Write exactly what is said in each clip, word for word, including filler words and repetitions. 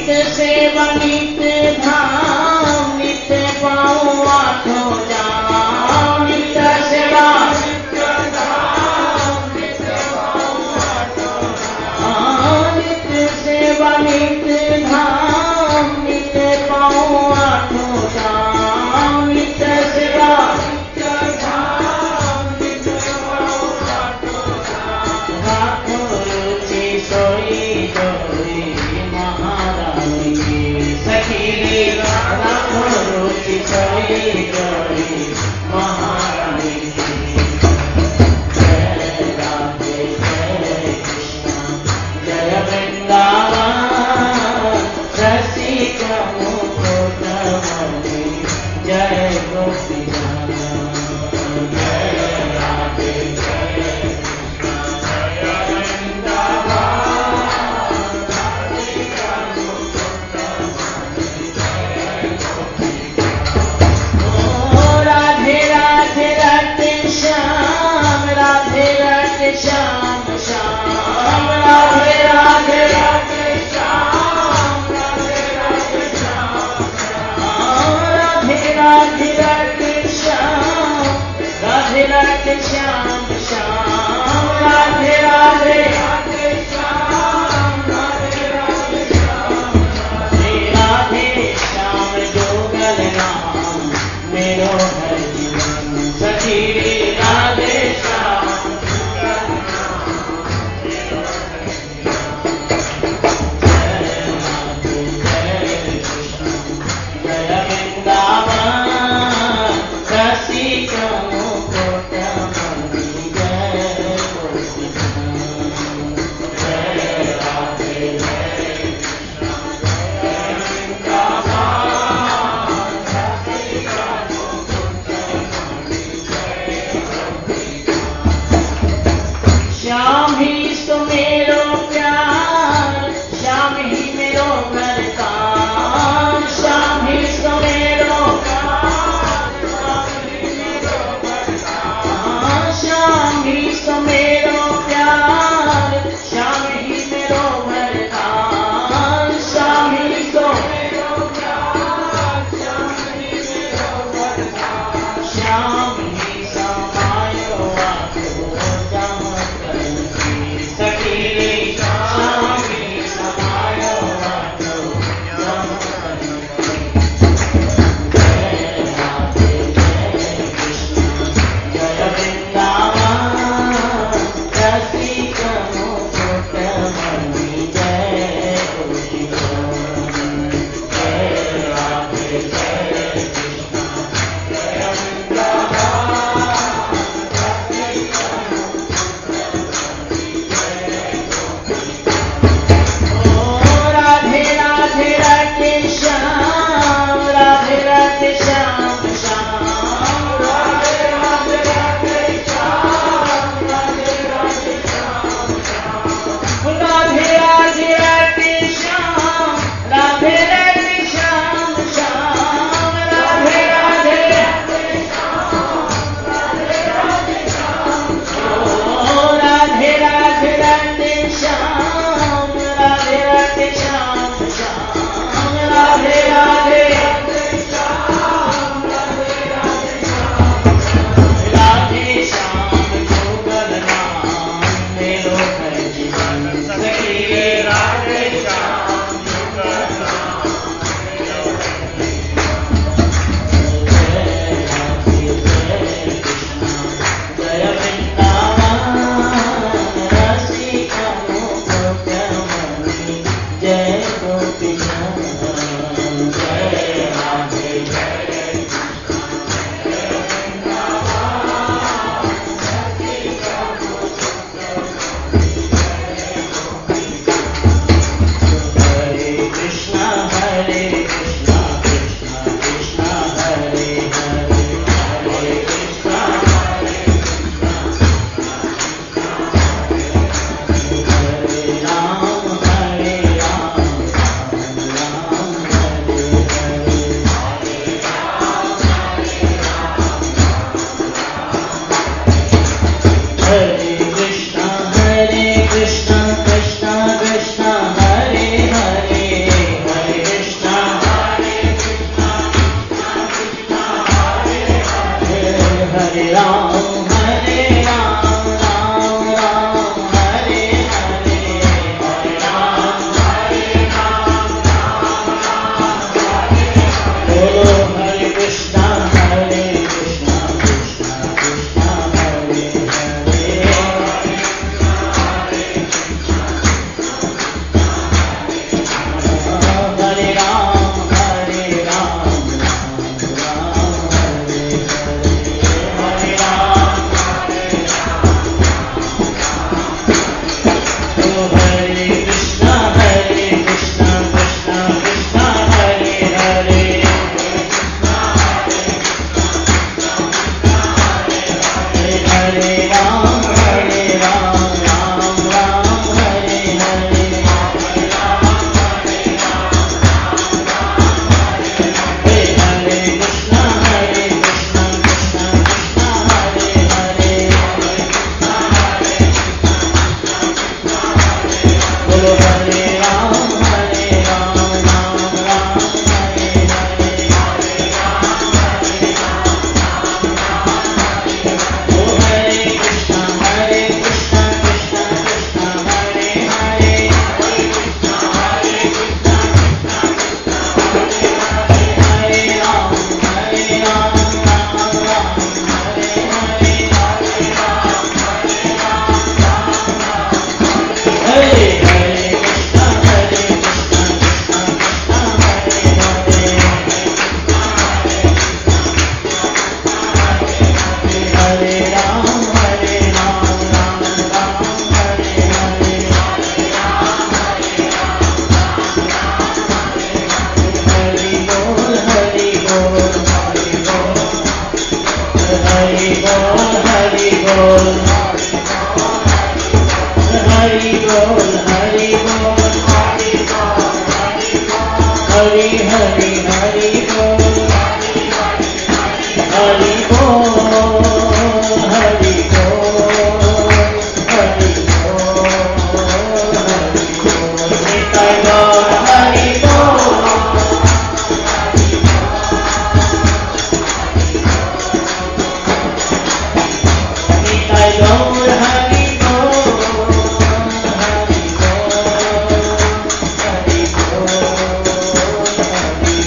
नित्य सेवा नित्य धाम नित्य पाऊँ आठों धाम नित्य सेवा नित्य धाम नित्य पाऊँ आठों धाम नित्य सेवा नित्य धाम नित्य पाऊँ आठों धाम नित्य सेवा नित्य धाम नित्य पाऊँ आठों धाम राखो रुचि सोई जोड़ी महारानी सखी बोल हरि बोल हरि हरि हरि बोल हरि बोल हरि बोल हरि बोल हरि बोल निताय गौर हरि बोल निताय गौर हरि बोल हरि बोल हरि बोल हरि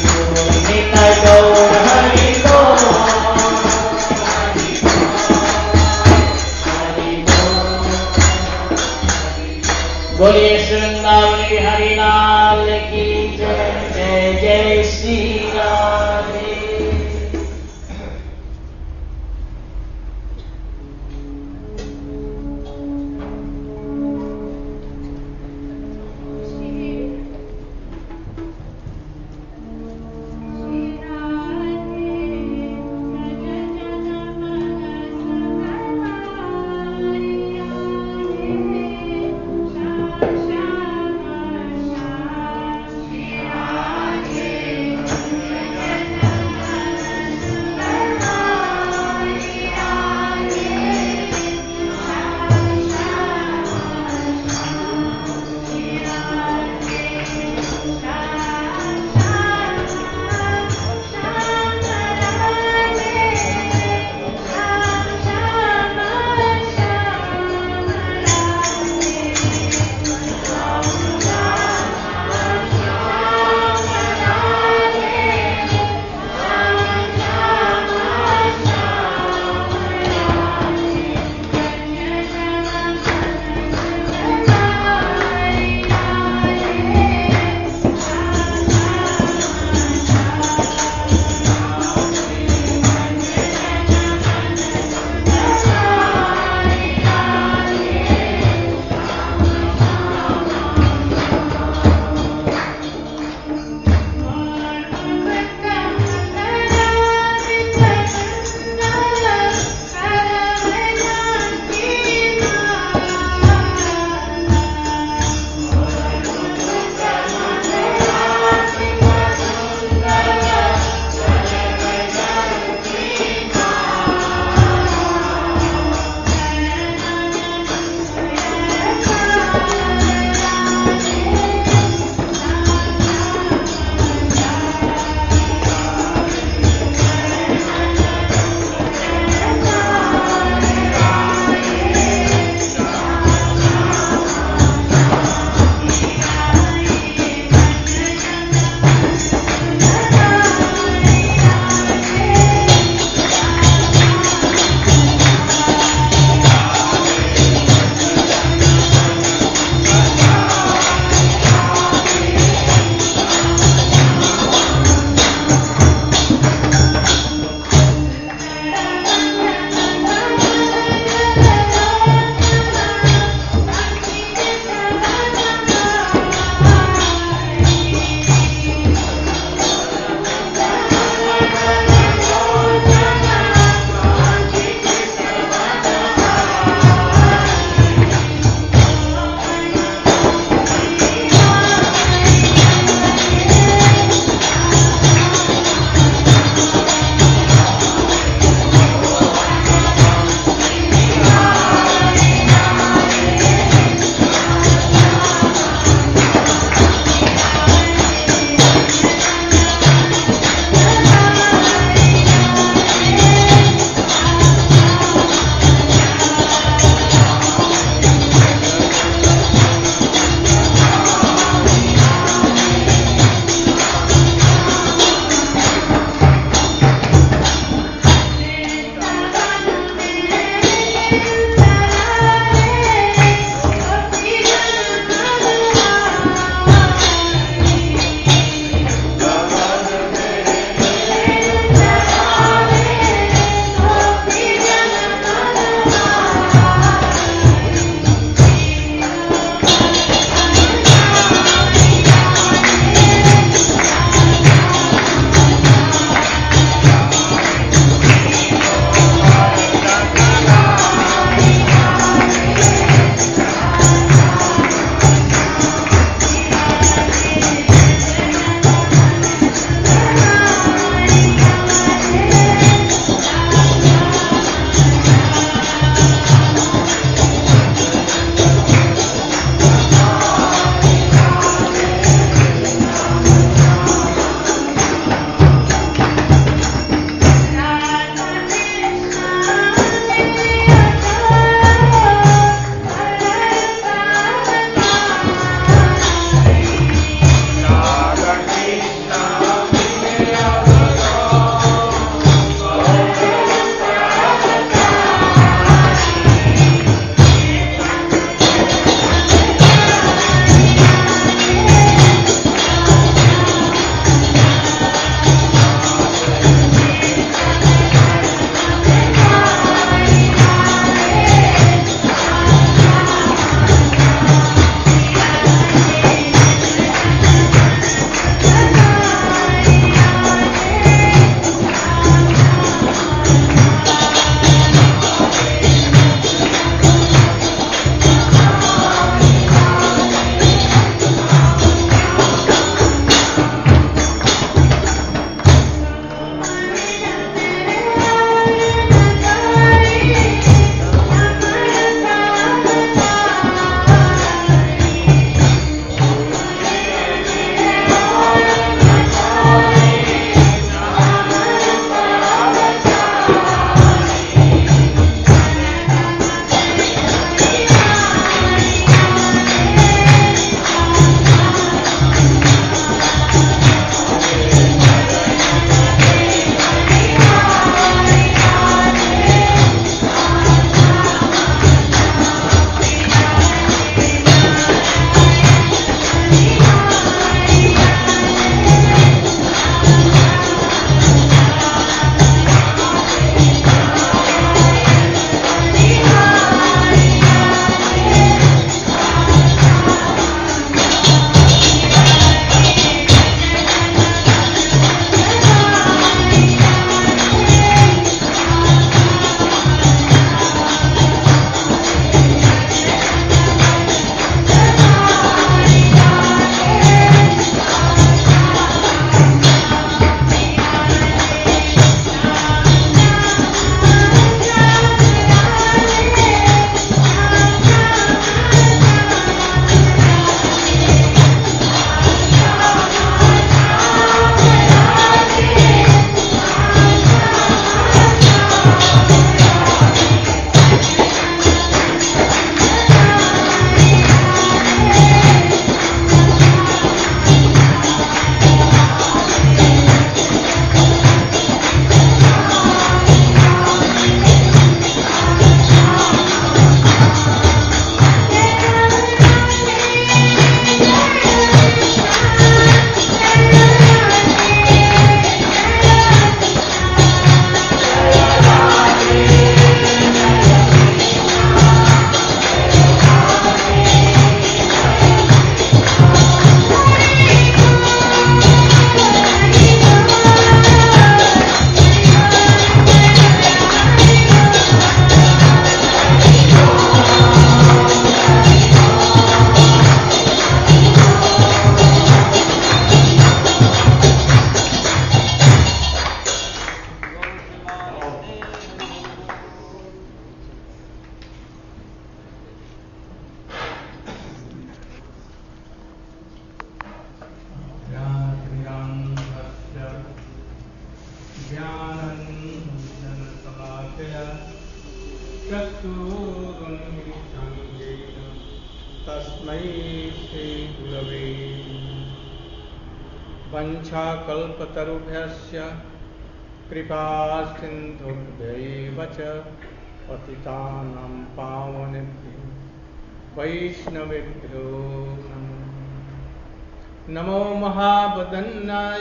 वंशाकल्पतरुभ्यश्च कृपा सिन्धुभ्यैव च पतितानां पावनेभ्यो वैष्णवेभ्यो नमो नमो महावदन्नाय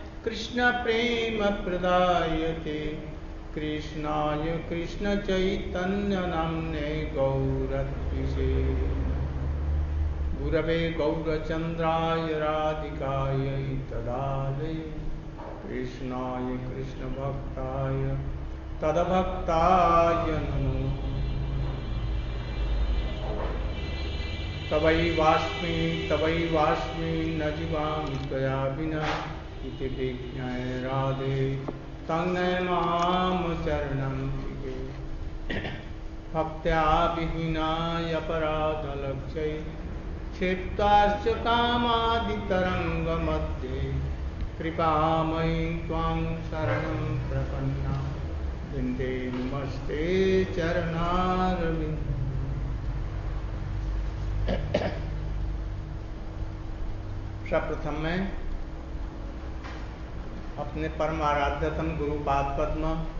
कृष्णप्रेमप्रदायते कृष्णाय कृष्णचैतन्यनाम्ने गौरद्विषे गुरवे गौरचन्द्राय राधिकायै तदालये कृष्णाय कृष्णभक्ताय तद्भक्ताय नमो तवैवास्मि तवैवास्मि न जीवामि त्वया विना इति विज्ञाय राधे तन्नय मां चरणं तिगे भक्त्या विहीनाय अपराधलक्ष्यै क्षिप्ताश्च कामादितरङ्गमध्ये कृपामयी त्वां शरणं प्रपन्ना वन्दे नमस्ते चरणारविन्दे। सर्वप्रथम मैं अपने परमाराध्यतम गुरुपाद पद्म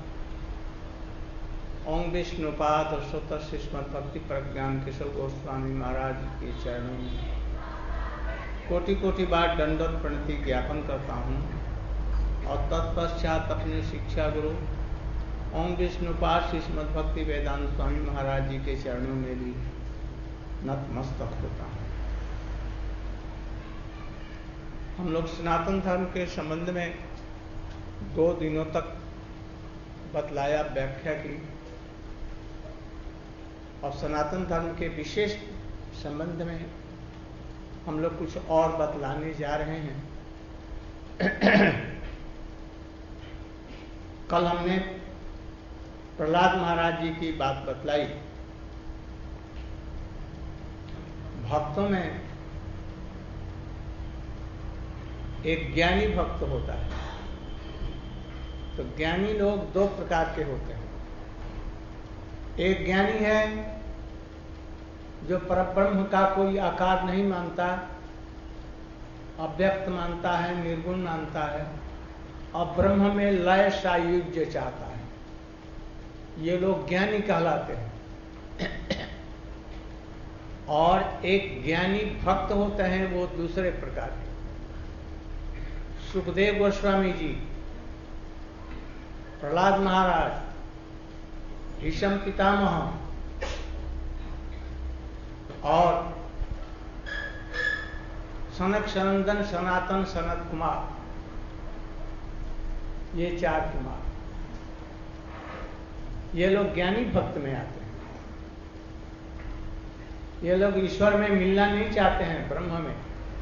ओम विष्णुपाद स्वतः श्रीमद् भक्ति प्रज्ञान किशोर गोस्वामी महाराज के चरणों में कोटि कोटि बार दंडवत प्रणति ज्ञापन करता हूँ और तत्पश्चात अपने शिक्षा गुरु ओम विष्णुपाद श्रीमद् भक्ति वेदांत स्वामी महाराज जी के चरणों में भी नतमस्तक होता हूँ। हम लोग सनातन धर्म के संबंध में दो दिनों तक बतलाया, व्याख्या की और सनातन धर्म के विशेष संबंध में हम लोग कुछ और बतलाने जा रहे हैं। कल हमने प्रहलाद महाराज जी की बात बतलाई। भक्तों में एक ज्ञानी भक्त होता है। तो ज्ञानी लोग दो प्रकार के होते हैं। एक ज्ञानी है जो परब्रह्म का कोई आकार नहीं मानता, अव्यक्त मानता है, निर्गुण मानता है और ब्रह्म में लय सायुज्य चाहता है। ये लोग ज्ञानी कहलाते हैं। और एक ज्ञानी भक्त होते हैं, वो दूसरे प्रकार के। सुखदेव गोस्वामी जी, प्रहलाद महाराज, भीष्म पितामह और सनक सनंदन सनातन सनत कुमार, ये चार कुमार, ये लोग ज्ञानी भक्त में आते हैं। ये लोग ईश्वर में मिलना नहीं चाहते हैं, ब्रह्म में।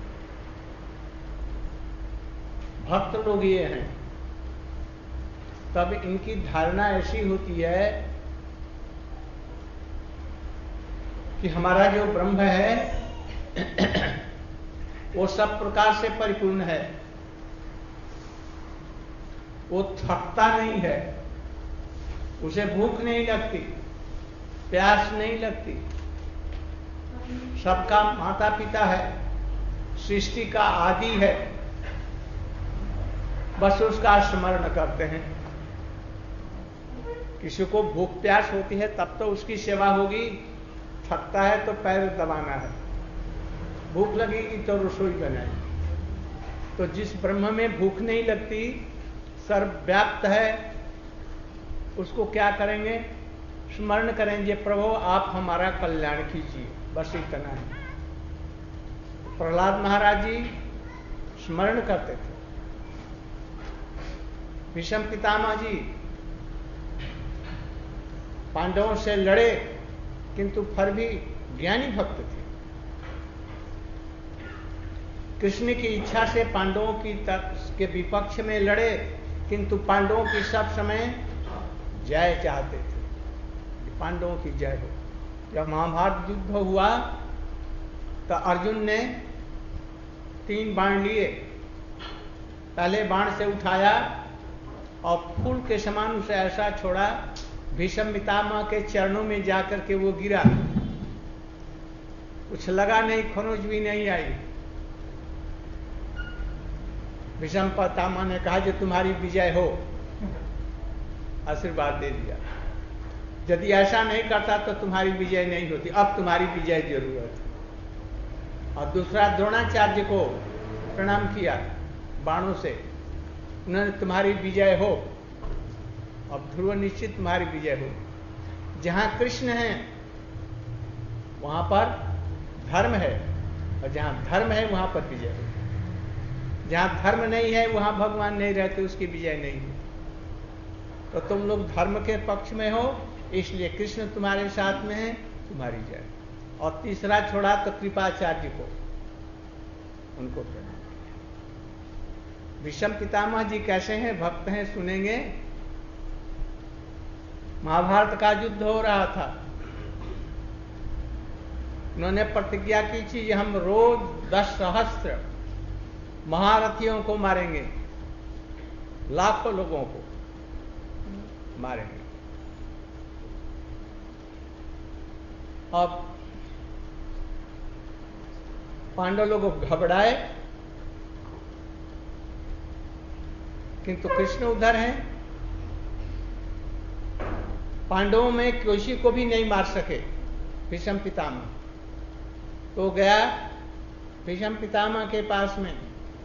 भक्त लोग ये हैं। तब इनकी धारणा ऐसी होती है कि हमारा जो ब्रह्म है वो सब प्रकार से परिपूर्ण है, वो थकता नहीं है, उसे भूख नहीं लगती, प्यास नहीं लगती, सबका माता पिता है, सृष्टि का आदि है, बस उसका स्मरण करते हैं। किसी को भूख प्यास होती है तब तो उसकी सेवा होगी, थकता है तो पैर दबाना है, भूख लगेगी तो रसोई बनाएगी। तो जिस ब्रह्म में भूख नहीं लगती, सर्वव्याप्त है, उसको क्या करेंगे? स्मरण करेंगे, प्रभु आप हमारा कल्याण कीजिए, बस इतना है। प्रहलाद महाराज जी स्मरण करते थे। भीष्म पितामह जी पांडवों से लड़े, किंतु फिर भी ज्ञानी भक्त थे। कृष्ण की इच्छा से पांडवों की के विपक्ष में लड़े, किंतु पांडवों की सब समय जय चाहते थे, पांडवों की जय हो। जब महाभारत युद्ध हुआ तो अर्जुन ने तीन बाण लिए, पहले बाण से उठाया और फूल के समान उसे ऐसा छोड़ा, भीष्म पितामह के चरणों में जाकर के वो गिरा, कुछ लगा नहीं, खरोंच भी नहीं आई। भीष्म पितामह ने कहा, जो तुम्हारी विजय हो, आशीर्वाद दे दिया। यदि ऐसा नहीं करता तो तुम्हारी विजय नहीं होती, अब तुम्हारी विजय जरूरत है। और दूसरा, द्रोणाचार्य को प्रणाम किया बाणों से, उन्होंने तुम्हारी विजय हो, अब ध्रुव निश्चित तुम्हारी विजय हो। जहां कृष्ण है वहां पर धर्म है, और जहां धर्म है वहां पर विजय हो। जहां धर्म नहीं है वहां भगवान नहीं रहते, उसकी विजय नहीं है। तो तुम लोग धर्म के पक्ष में हो, इसलिए कृष्ण तुम्हारे साथ में है, तुम्हारी जय। और तीसरा छोड़ा तो कृपाचार्य को, उनको प्रणाम किया। भीष्म पितामह जी कैसे हैं, भक्त हैं, सुनेंगे। महाभारत का युद्ध हो रहा था, उन्होंने प्रतिज्ञा की थी, हम रोज दस सहस्त्र महारथियों को मारेंगे, लाखों लोगों को मारेंगे। अब पांडव लोग घबराए, किंतु कृष्ण उधर हैं। पांडवों में किसी को भी नहीं मार सके भीष्म पितामह। तो गया भीष्म पितामह के पास में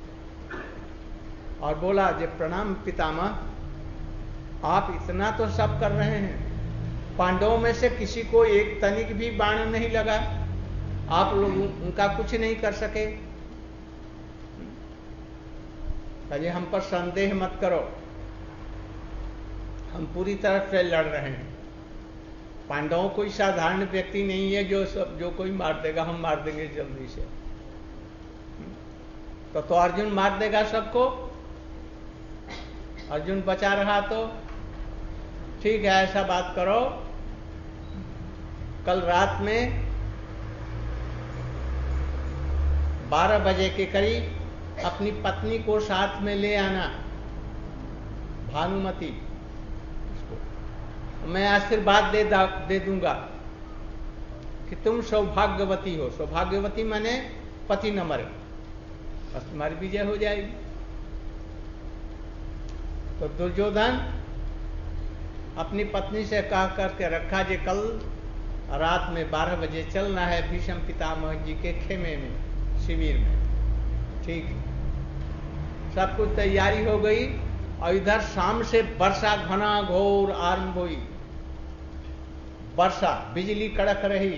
और बोला, जब प्रणाम पितामह, आप इतना तो सब कर रहे हैं, पांडवों में से किसी को एक तनिक भी बाण नहीं लगा, आप लोग उनका कुछ नहीं कर सके। कहिए हम पर संदेह मत करो, हम पूरी तरह से लड़ रहे हैं। पांडवों कोई साधारण व्यक्ति नहीं है जो सब जो कोई मार देगा, हम मार देंगे जल्दी से। तो, तो अर्जुन मार देगा सबको, अर्जुन बचा रहा तो ठीक है। ऐसा बात करो, कल रात में बारह बजे के करीब अपनी पत्नी को साथ में ले आना, भानुमति, मैं आशीर्वाद दे दे दूंगा कि तुम सौभाग्यवती हो। सौभाग्यवती माने पति न मरे, बस तुम्हारी विजय हो जाएगी। तो दुर्योधन अपनी पत्नी से कह करके रखा, जे कल रात में बारह बजे चलना है भीष्म पितामह जी के खेमे में, शिविर में। ठीक, सब कुछ तैयारी हो गई। और इधर शाम से वर्षा घना घोर आरंभ हुई, वर्षा, बिजली कड़क रही।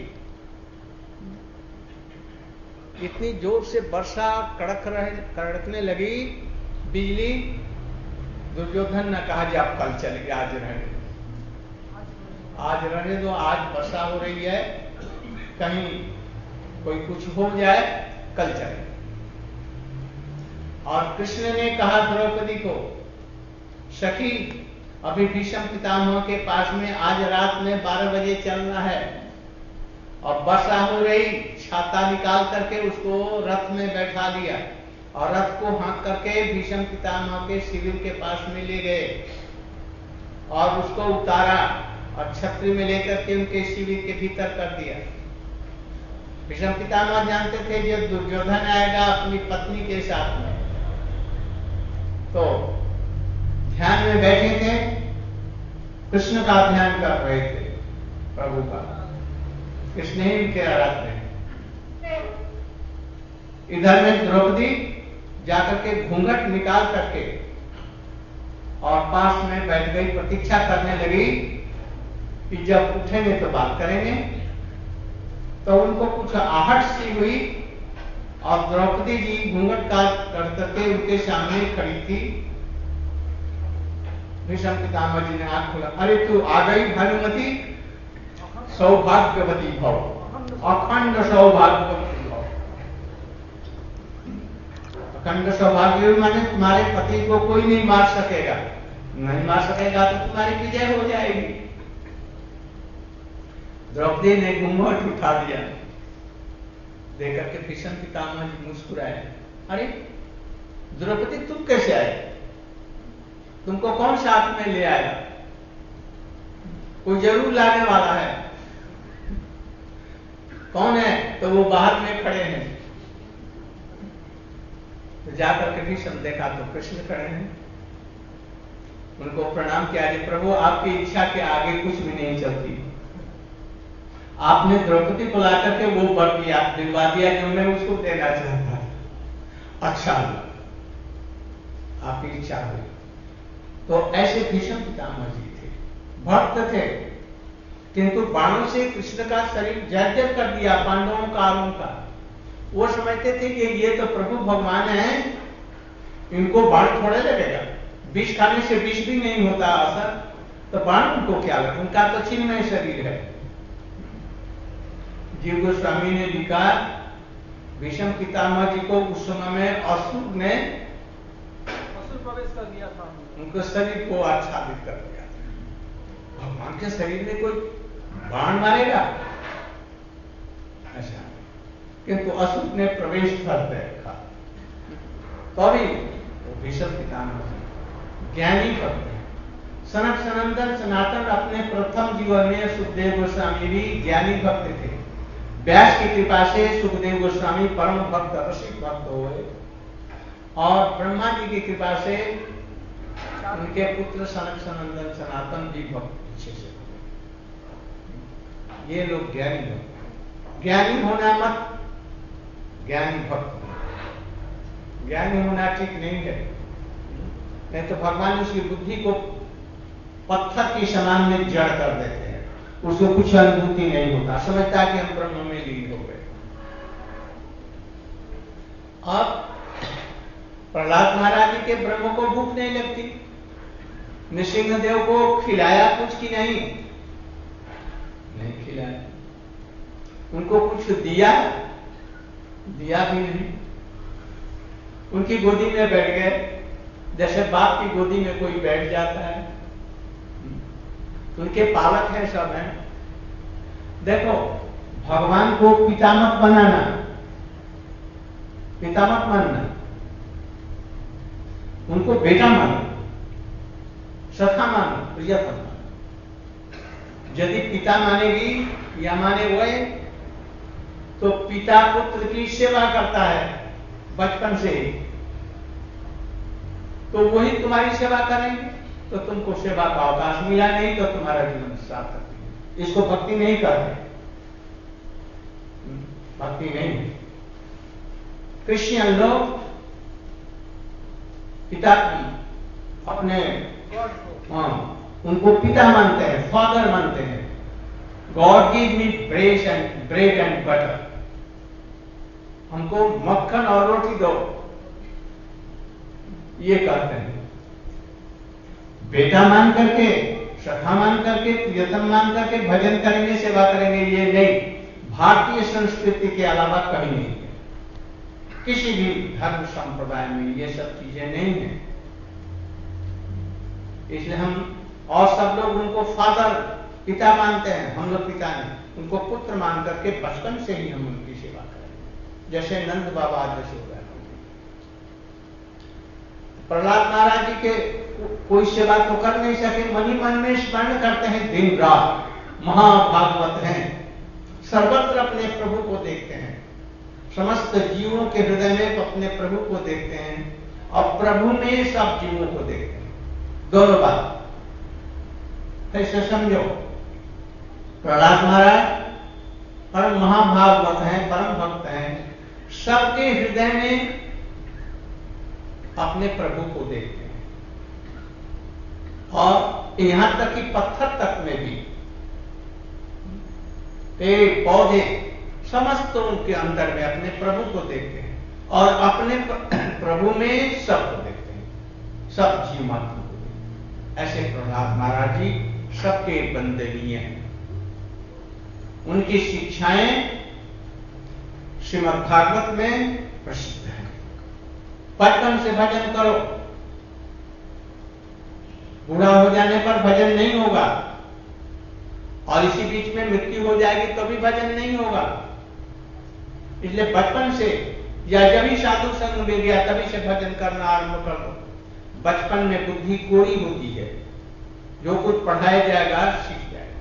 इतनी जोर से वर्षा कड़क रहे कड़कने लगी बिजली। दुर्योधन ने कहा, जी आप कल चलेंगे, आज रहने दो, आज रहने दो, आज वर्षा हो रही है, कहीं कोई कुछ हो जाए, कल चलेंगे। और कृष्ण ने कहा द्रौपदी को, सखी अभी भीष्म पितामह के पास में आज रात में बारह बजे चलना है, और वर्षा हो रही, छाता निकाल करके उसको रथ में बैठा दिया और रथ को हाँक करके भीष्म पितामह के शिविर के पास में ले गए और उसको उतारा और छतरी में लेकर के उनके शिविर के भीतर कर दिया। भीष्म पितामह जानते थे जब दुर्योधन आएगा अपनी पत्नी के साथ में, तो ध्यान में बैठे थे, कृष्ण का ध्यान कर रहे थे, प्रभु का, कृष्ण ही उनके आराध्य हैं। इधर में द्रौपदी जाकर के घूंघट निकाल करके और पास में बैठ गई, प्रतीक्षा करने लगी कि जब उठेंगे तो बात करेंगे। तो उनको कुछ आहट सी हुई और द्रौपदी जी घूंघट का कर करके उनके सामने खड़ी थी। भीष्म पितामह जी ने आंख खोला, अरे तू आ गई भानुमति, सौभाग्यवती भव, अखंड सौभाग्यवती भव। अखंड सौभाग्य माने तुम्हारे पति को कोई नहीं मार सकेगा, नहीं मार सकेगा तो तुम्हारी विजय हो जाएगी। द्रौपदी ने घूंघट उठा दिया, देकर के भीष्म पितामह जी मुस्कुराए, अरे द्रौपदी तुम कैसे आए, तुमको कौन साथ में ले आया, कोई जरूर लाने वाला है, कौन है? तो वो बाहर में खड़े हैं। तो जाकर के भीष्म देखा तो कृष्ण खड़े हैं, उनको प्रणाम किया, जी प्रभु आपकी इच्छा के आगे कुछ भी नहीं चलती, आपने द्रौपदी को ला करके वो वर दिया, दिलवा दिया जो मैं उसको देना चाहता था, अच्छा आपकी इच्छा हुई। तो ऐसे भीष्म पितामह जी थे, भक्त थे, किंतु बाणों से कृष्ण का शरीर जर्जर कर दिया, पांडवों कारों का। वो समझते थे कि ये तो प्रभु भगवान हैं, इनको बाण थोड़े लगेगा, विष खाने से विष भी नहीं होता असर, तो बाण उनको क्या लगे, उनका तो चिन्मय शरीर है। जीव गोस्वामी ने लिखा, भीष्म पितामह जी को उस समय में असुर ने असुर प्रवेश कर दिया था, उनको शरीर को आच्छादित कर दिया। भगवान के शरीर में कोई बाण मारेगा ऐसा, किंतु असुर ने प्रवेश कर रखा। तभी तो भीष्म पितामह ज्ञानी भक्त हैं। सनक सनंदन सनातन अपने प्रथम जीवन में सुखदेव गोस्वामी भी ज्ञानी भक्त थे। व्यास की कृपा से सुखदेव गोस्वामी परम भक्त रसिक भक्त हुए, और ब्रह्मा जी की कृपा से उनके पुत्र सनक सनंदन सनातन भी भक्त पीछे से। ये लोग ज्ञानी भक्त, ज्ञानी होना मत, ज्ञानी भक्त, ज्ञानी होना ठीक नहीं है, नहीं तो भगवान उसकी बुद्धि को पत्थर के समान में जड़ कर देते हैं, उसको कुछ अनुभूति नहीं होता, समझता कि हम ब्रह्म में लीन हो गए। अब प्रहलाद महाराज जी के ब्रह्म को भूख नहीं लगती, नृसिंहदेव को खिलाया कुछ की नहीं, नहीं खिलाया, उनको कुछ दिया, दिया भी नहीं, उनकी गोदी में बैठ गए, जैसे बाप की गोदी में कोई बैठ जाता है, उनके पालक है, सब हैं। देखो, भगवान को पिता मत बनाना, पिता मत मानना, उनको बेटा मानो, सखा मानो, प्रियतम मानो। यदि पिता मानेगी या माने हुए तो पिता पुत्र की सेवा करता है बचपन से ही, तो वही तुम्हारी सेवा करेंगे तो तुमको सेवा का अवकाश मिला, नहीं तो तुम्हारा जीवन सार्थक नहीं। इसको भक्ति नहीं करते, भक्ति नहीं। क्रिश्चियन लोग पिता की अपने, हाँ, उनको पिता मानते हैं, फादर मानते हैं। God give me bread and bread and butter, हमको मक्खन और रोटी दो, ये कहते हैं। बेटा मान करके, सखा मान करके, प्रियतम मान करके भजन करेंगे, सेवा करेंगे, ये नहीं। भारतीय संस्कृति के अलावा कहीं नहीं है, किसी भी धर्म संप्रदाय में ये सब चीजें नहीं है। इसलिए हम और सब लोग उनको फादर, पिता मानते हैं, हम लोग पिता नहीं, उनको पुत्र मान करके बचपन से ही हम उनकी सेवा करें, जैसे नंद बाबा जैसे हो गए। प्रहलाद महाराज जी के कोई सेवा तो कर नहीं सके, मनी मन में स्मरण करते हैं दिन रात, महाभागवत हैं, सर्वत्र अपने प्रभु को देखते हैं, समस्त जीवों के हृदय में अपने प्रभु को देखते हैं, और प्रभु में सब जीवों को देखते हैं। दोनों बात ऐसे समझो। प्रहलाद महाराज परम महाभागवत हैं, परम भक्त हैं, सबके हृदय में अपने प्रभु को देखते हैं, और यहां तक कि पत्थर तक में भी, पेड़ पौधे समस्त उनके अंदर में अपने प्रभु को देखते हैं, और अपने प्रभु में सब को देखते हैं, सब जीव मात्र को देखते हैं। ऐसे प्रहलाद महाराज जी सबके वंदनीय हैं। उनकी शिक्षाएं श्रीमद् भागवत में प्रसिद्ध है। बचपन से भजन करो, बूढ़ा हो जाने पर भजन नहीं होगा, और इसी बीच में मृत्यु हो जाएगी तो भी भजन नहीं होगा। इसलिए बचपन से, या जब भी साधु संग मिल गया तभी से भजन करना आरंभ कर दो। बचपन में बुद्धि कोरी होती है, जो कुछ पढ़ाया जाएगा सीख जाएगा,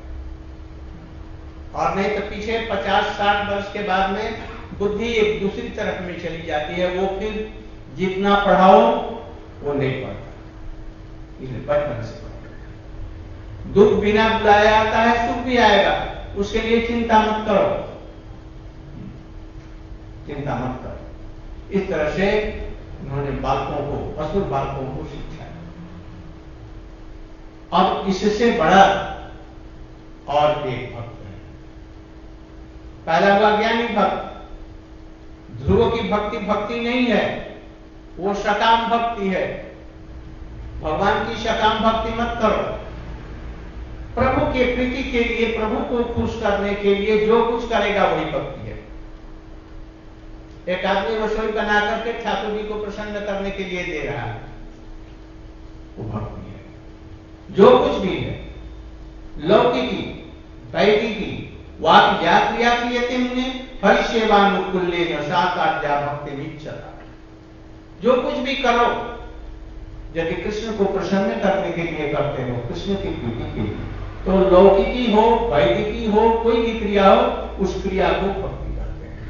और नहीं तो पीछे पचास साठ वर्ष के बाद में बुद्धि एक दूसरी तरफ में चली जाती है, वो फिर जितना पढ़ाओ वो नहीं पढ़ता, इसलिए बचपन से पढ़ो। दुख बिना बुलाया आता है, सुख भी आएगा, उसके लिए चिंता मत करो, चिंता मत करो। इस तरह से उन्होंने बालकों को, असुर बालकों को शिक्षा दी। अब इससे बड़ा और एक भक्त है। पहला हुआ ज्ञानी भक्त। ध्रुव की भक्ति भक्ति नहीं है, वो सकाम भक्ति है। भगवान की सकाम भक्ति मत करो। प्रभु के प्रीति के लिए, प्रभु को खुश करने के लिए जो कुछ करेगा वही भक्ति है। एक आदमी रसोई बना करके ठाकुर जी को प्रसन्न करने के लिए दे रहा है, वो भक्ति है। जो कुछ भी है, लौकिकी, वैदिकी, वाक क्रिया क्रियते मुने हरिसेवानुकूल्य साकार्या भक्ति विचरा। जो कुछ भी करो यदि कृष्ण को प्रसन्न करने के लिए करते हो, कृष्ण की प्रीति के लिए, तो लौकिकी हो, वैदिकी हो, कोई भी क्रिया हो, उस क्रिया को भक्ति करते हैं।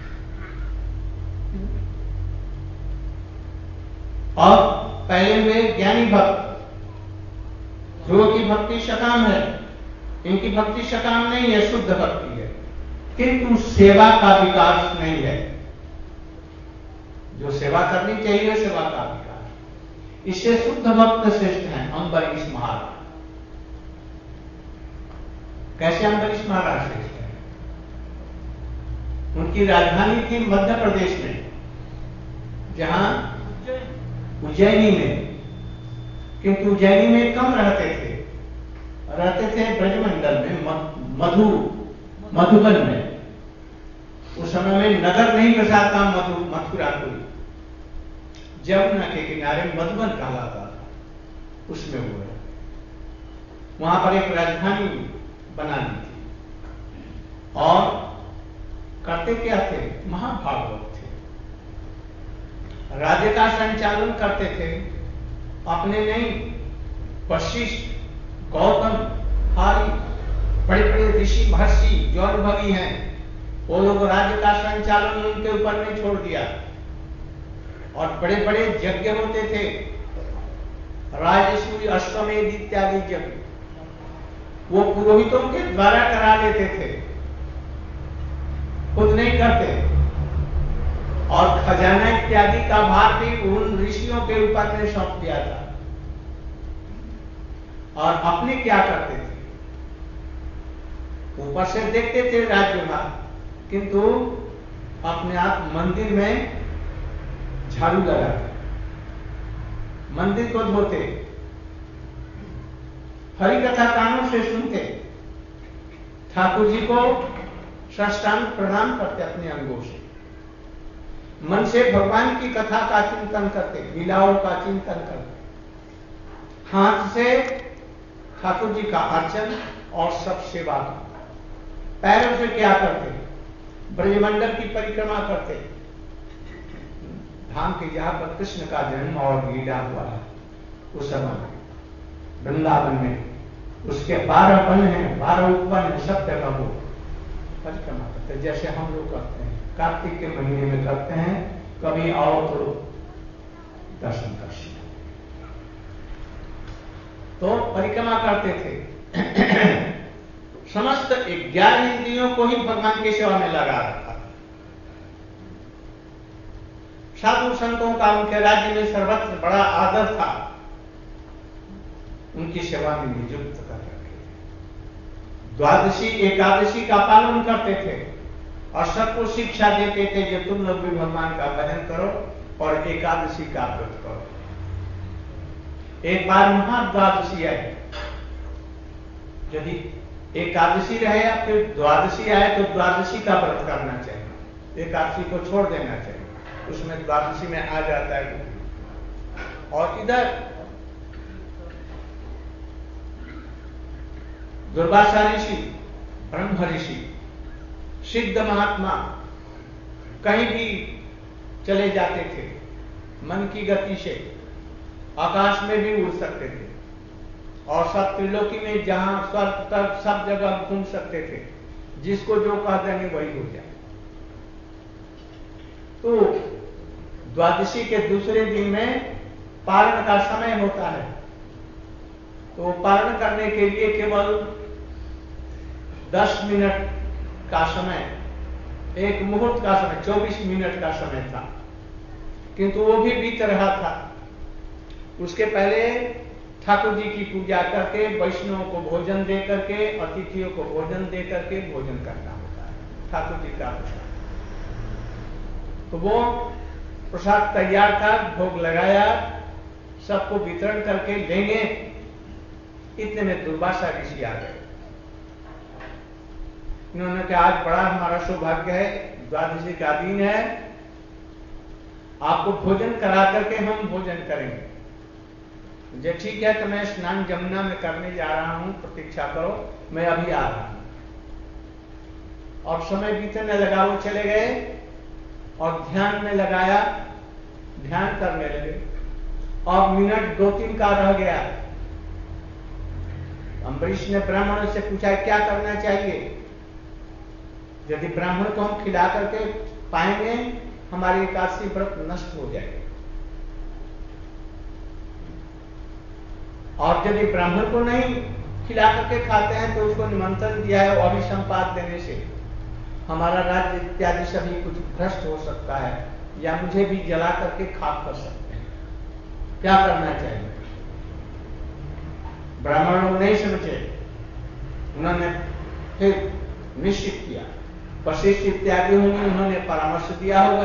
और पहले हुए ज्ञानी भक्त। ध्रुव की भक्ति सकाम है, इनकी भक्ति सकाम नहीं है, शुद्ध भक्ति है, किंतु सेवा का विकास नहीं है। जो सेवा करनी चाहिए सेवा का विकास। इससे शुद्ध भक्त श्रेष्ठ हैं अम्बरीश महाराज। कैसे अम्बरीश महाराज श्रेष्ठ हैं? उनकी राजधानी थी मध्य प्रदेश में, जहां उज्जैनी में, किंतु उज्जैनी में कम रहते थे, रहते थे ब्रजमंडल में, मधु मधुबन में। उस समय में नगर नहीं बसा था मधु मथुरा को, जमुना के किनारे मधुबन कहलाता था, उसमें हुआ। वहां पर एक राजधानी बना दी थी। और करते क्या थे? महाभागवत थे। राज्य का संचालन करते थे, अपने नहीं, वशिष्ठ, गौतम आदि बड़े बड़े ऋषि महर्षि जो अनुभवी हैं, वो लोग राज्य का संचालन उनके ऊपर में छोड़ दिया। और बड़े बड़े यज्ञ होते थे, राजसूय, अश्वमेध इत्यादि यज्ञ, वो पुरोहितों के द्वारा करा लेते थे, खुद नहीं करते। और खजाना इत्यादि का भार भी उन ऋषियों के ऊपर में सौंप दिया था। और अपने क्या करते थे? ऊपर से देखते थे राज्यभार, किंतु अपने आप मंदिर में झाड़ू लगाते, मंदिर को धोते, हरि कथा कानों से सुनते, ठाकुर जी को साष्टांग प्रणाम करते अपने अंगों से, मन से भगवान की कथा का चिंतन करते, लीलाओं का चिंतन करते, हाथ से ठाकुर जी का अर्चन और सब सेवा करते। पैरों से क्या करते? ब्रजमंडल की परिक्रमा करते, धाम के जहां पर कृष्ण का जन्म और लीला हुआ है उस समय वृंदावन में, उसके बारह वन हैं, बारह उपवन हैं, सब जगह वो परिक्रमा करते हैं, जैसे हम लोग करते हैं, कार्तिक के महीने में करते हैं। कभी आओ तो दर्शन कर सकते, तो परिक्रमा करते थे। समस्त ग्यारह इंद्रियों को ही भगवान की सेवा में लगा रखा। साधु संतों का उनके राज्य में सर्वत्र बड़ा आदर था, उनकी सेवा में नियुक्त कर रखे थे। द्वादशी एकादशी का पालन करते थे और सबको शिक्षा देते थे कि तुम लोग भी भगवान का भजन करो और एकादशी का व्रत करो। एक बार महाद्वादशी आई, यदि एकादशी रहे या फिर द्वादशी आए तो द्वादशी का व्रत करना चाहिए, एकादशी को छोड़ देना चाहिए, उसमें द्वादशी में आ जाता है। और इधर दुर्वासा ऋषि, ब्रह्म ऋषि, सिद्ध महात्मा कहीं भी चले जाते थे, मन की गति से आकाश में भी उड़ सकते थे और सब त्रिलोकी में जहां स्वर्ग तक सब जगह घूम सकते थे, जिसको जो कह देंगे वही हो जाए। तो द्वादशी के दूसरे दिन में पारण का समय होता है, तो पारण करने के लिए केवल दस मिनट का समय, एक मुहूर्त का समय, चौबीस मिनट का समय था, किंतु वो भी बीत रहा था। उसके पहले ठाकुर जी की पूजा करके, वैष्णव को भोजन दे करके, अतिथियों को भोजन दे करके भोजन करना होता है, ठाकुर जी का प्रसाद। तो वो प्रसाद तैयार था, भोग लगाया, सबको वितरण करके लेंगे, इतने में दुर्वासा ऋषि आ गए। इन्होंने कहा आज बड़ा हमारा सौभाग्य है, द्वादशी का दिन है, आपको भोजन करा करके हम भोजन करेंगे। मुझे ठीक है, तो मैं स्नान जमुना में करने जा रहा हूं, प्रतीक्षा करो, मैं अभी आ रहा हूं। और समय बीतने लगा, वो चले गए और ध्यान में लगाया, ध्यान करने लगे और मिनट दो तीन का रह गया। अम्बरीश ने ब्राह्मण से पूछा क्या करना चाहिए, यदि ब्राह्मण को हम खिला करके पाएंगे हमारी एकादशी व्रत नष्ट हो जाएगा, और यदि ब्राह्मण को नहीं खिला करके खाते हैं तो उसको निमंत्रण दिया है, वो अभिसंपात देने से हमारा राज्य इत्यादि सभी कुछ भ्रष्ट हो सकता है, या मुझे भी जला करके खाक कर सकते हैं, क्या करना चाहिए। ब्राह्मण लोग नहीं समझे, उन्होंने फिर निश्चित किया, वशिष्ठ इत्यादि होंगे, उन्होंने परामर्श दिया होगा,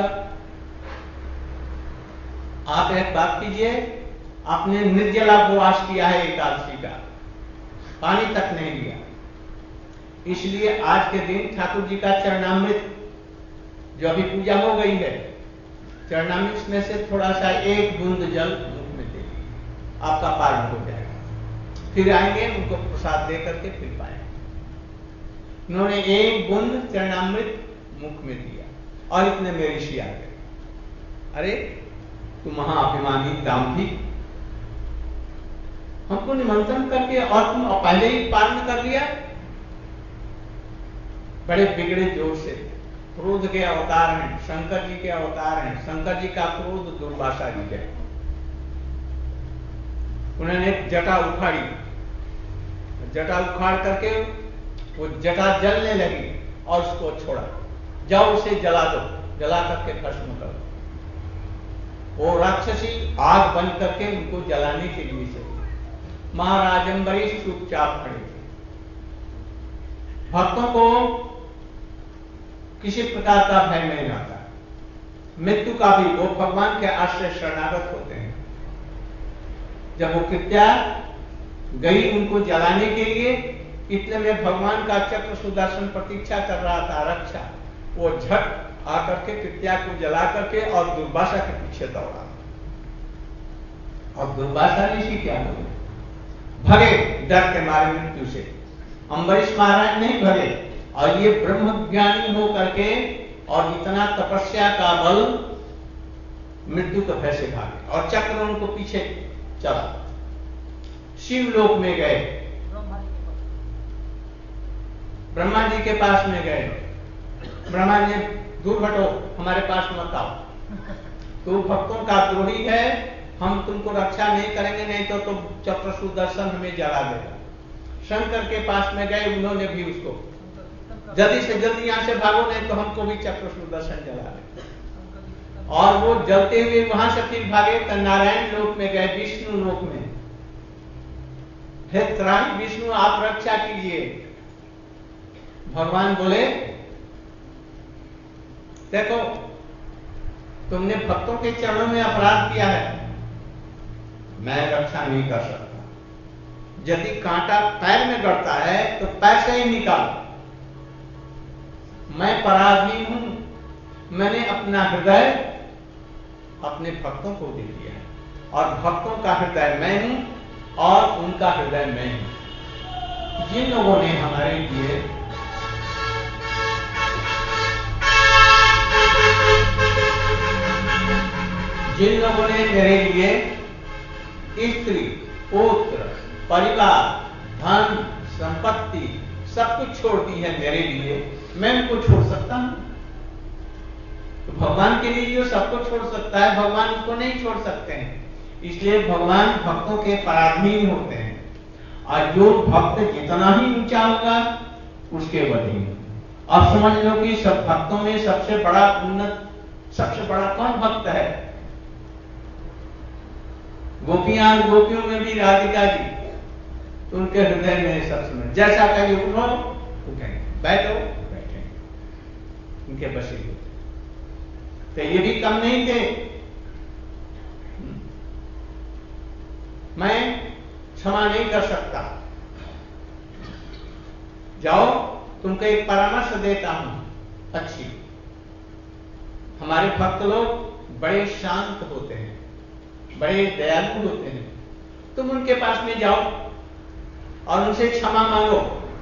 आप एक बात कीजिए, आपने निर्जला उपवास किया है एकादशी का, पानी तक नहीं लिया, इसलिए आज के दिन ठाकुर जी का चरणामृत जो अभी पूजा हो गई है, चरणामृत में से थोड़ा सा एक बूंद जल मुख में दे दीजिए, आपका पारण हो जाएगा। फिर आएंगे, उनको प्रसाद दे करके फिर पाएंगे। उन्होंने एक बूंद चरणामृत मुख में दिया और इतने में ऋषि आ गए। अरे तुम महाअभिमानी दाम्भिक, हमको निमंत्रण करके और तुम पहले ही पालन कर लिया। बड़े बिगड़े जोर से, क्रोध के अवतार हैं, शंकर जी के अवतार हैं, शंकर जी का क्रोध दुर्वासा जी है। उन्होंने एक जटा उखाड़ी, जटा उखाड़ करके वो जटा जलने लगी और उसको छोड़ा, जाओ उसे जला दो, जला करके भस्म कर दो। वो राक्षसी आग बन करके उनको जलाने के लिए चली। महाराज अम्बरीश चुपचाप खड़े थे। भक्तों को किसी प्रकार का भय नहीं आता, मृत्यु का भी, वो भगवान के आश्रय शरणागत होते हैं। जब वो कृत्या गई उनको जलाने के लिए, इतने में भगवान का चक्र सुदर्शन प्रतीक्षा कर रहा था, रक्षा, वो झट आकर के कृत्या को जला करके और दुर्वासा के पीछे दौड़ा। और दुर्वासा ऋषि क्या हुए, भगे डर के मारे मृत्यु से। अम्बरीश महाराज नहीं भगे, और ये ब्रह्म ज्ञानी हो करके और इतना तपस्या का बल, मृत्यु के भय से भागे और चक्र उनको पीछे चला। शिवलोक में गए, ब्रह्मा जी के पास में गए। ब्रह्मा जी दूर हटो, हमारे पास मत आओ, तो भक्तों का द्रोही है, हम तुमको रक्षा नहीं करेंगे, नहीं तो तुम चक्र सुदर्शन हमें जला देगा। शंकर के पास में गए, उन्होंने भी उसको, जल्दी से जल्दी यहां से भागो, नहीं तो हमको भी चक्र सुदर्शन जला दे। और वो जलते हुए वहां से फिर भागे तो नारायण लोक में गए, विष्णु लोक में। हे त्राही विष्णु, आप रक्षा कीजिए। भगवान बोले, देखो तुमने भक्तों के चरणों में अपराध किया है, मैं रक्षा नहीं कर सकता। यदि कांटा पैर में गड़ता है तो पैर से ही निकालो। मैं पराधीन हूं, मैंने अपना हृदय अपने भक्तों को दे दिया है, और भक्तों का हृदय मैं हूं और उनका हृदय मैं हूं। जिन लोगों ने हमारे लिए जिन लोगों ने मेरे लिए स्त्री, पुत्र, परिवार, धन, संपत्ति सब कुछ छोड़ दी है मेरे लिए, मैं उनको छोड़ सकता हूं? तो भगवान के लिए जो सबको छोड़ सकता है, भगवान उसको नहीं छोड़ सकते हैं। इसलिए भगवान भक्तों के पराधीन होते हैं, और जो भक्त जितना ही ऊंचा होगा उसके अधीन। अब समझ लो कि सब भक्तों में सबसे बड़ा उन्नत, सबसे बड़ा कौन भक्त है? गोपियां और गोपियों में भी राधिका जी, तो उनके हृदय में सब समय जैसा कहीं उठो उठेंगे, बैठो बैठेंगे, उनके बसे होते। तो ये भी कम नहीं थे। मैं क्षमा नहीं कर सकता, जाओ तुमको एक परामर्श देता हूं अच्छी। हमारे भक्त लोग बड़े शांत होते हैं, बड़े दयालु होते हैं, तुम उनके पास में जाओ और उनसे क्षमा मांगो,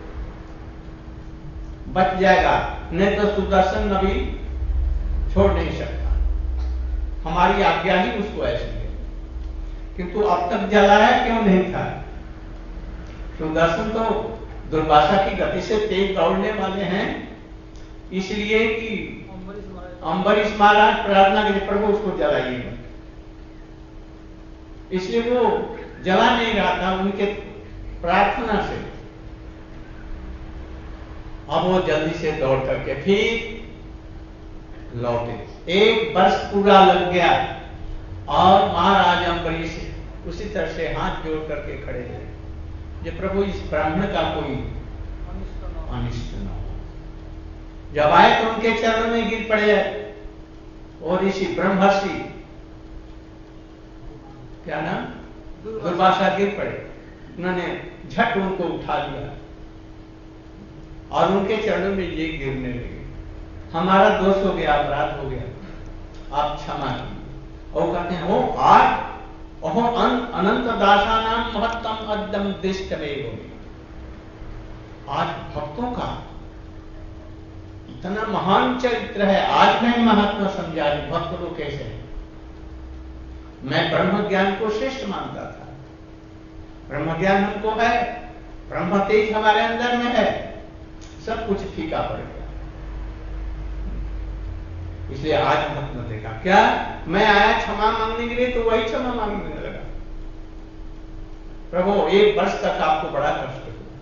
बच जाएगा। नहीं तो सुदर्शन नबी छोड़ नहीं सकता, हमारी आज्ञा ही उसको ऐसी है। किंतु अब तक जलाया क्यों नहीं था? सुदर्शन तो दुर्वासा की गति से तेज दौड़ने वाले हैं, इसलिए कि अम्बरीश महाराज प्रार्थना के प्रभु उसको जलाइएगा, इसलिए वो जला नहीं रहा था उनके प्रार्थना से। अब वो जल्दी से दौड़ करके फिर लौटे। एक वर्ष पूरा लग गया और महाराज अम्बरीश उसी तरह से हाथ जोड़ करके खड़े रहे, जो प्रभु इस ब्राह्मण का कोई अनिष्ट न हो। जब आए तो उनके चरणों में गिर पड़े और ऋषि ब्रह्मर्षि, क्या नाम, दुर्वासा गिर पड़े। उन्होंने झट उनको उठा लिया और उनके चरणों में ये गिरने लगे, हमारा दोष हो गया, अपराध हो गया, आप क्षमा कीजिए। और कहते हैं हो आज अहो अनंत दासा नाम महत्तम अद्यम दृष्टमेव। आज भक्तों का इतना महान चरित्र है, आज मैं महत्व समझा रही भक्त लोग कैसे हैं। मैं ब्रह्म ज्ञान को श्रेष्ठ मानता था, ब्रह्म ज्ञान हमको है, ब्रह्म तेज हमारे अंदर में है, सब कुछ फीका पड़ गया। इसलिए आज भक्त ने देखा क्या, मैं आया क्षमा मांगने के लिए, तो वही क्षमा मांगने लगा। प्रभु एक वर्ष तक आपको बड़ा कष्ट हुआ।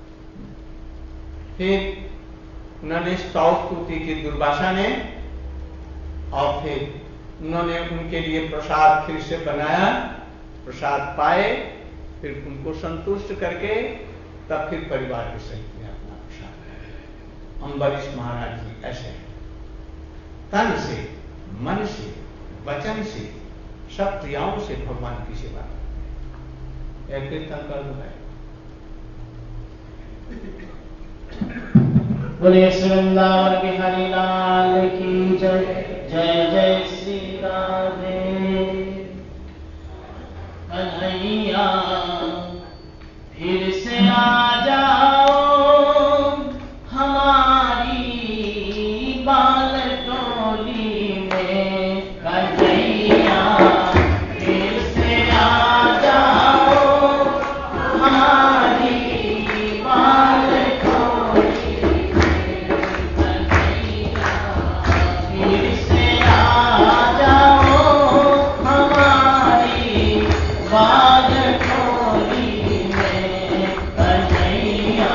फिर उन्होंने स्तुति की दुर्वासा ने, और फिर उन्होंने उनके लिए प्रसाद फिर से बनाया, प्रसाद पाए, फिर उनको संतुष्ट करके तब फिर परिवार के सहित में अपना प्रसाद। अम्बरीश महाराज जी ऐसे हैं, तन से, मन से, वचन से, सब क्रियाओं से भगवान की सेवा करते हैं। एक कीर्तन कर दो भाई। बोले वृंदावन के हरि लाल की जय, जय जय श्री राधे। कन्हैया फिर से आ जाओ हमारी बाल टोली में, कन्हैया फिर से आ जाओ हमारी बाल टोली में, कन्हैया फिर से आ जाओ हमारी बाल टोली में, कन्हैया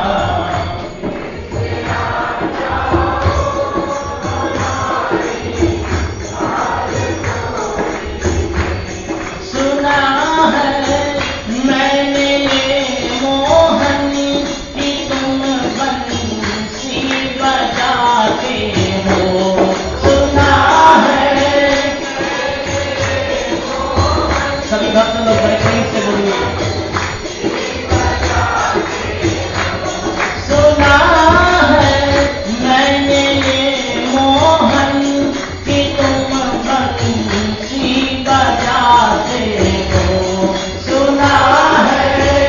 सुना है मैंने ये मोहन कि तुम बंसी बजाते हो, सुना है। सभी भक्त लोग बड़े प्रेम से बोलिए, सुना है मैंने ये मोहन कि तुम बंसी बजाते हो, सुना है।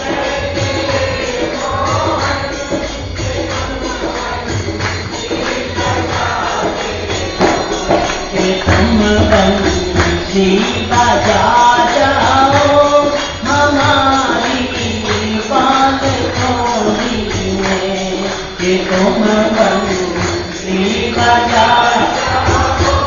कि तुम बंसी बजा जाओ हमारी बाल टोली में, कि तुम बंसी बजा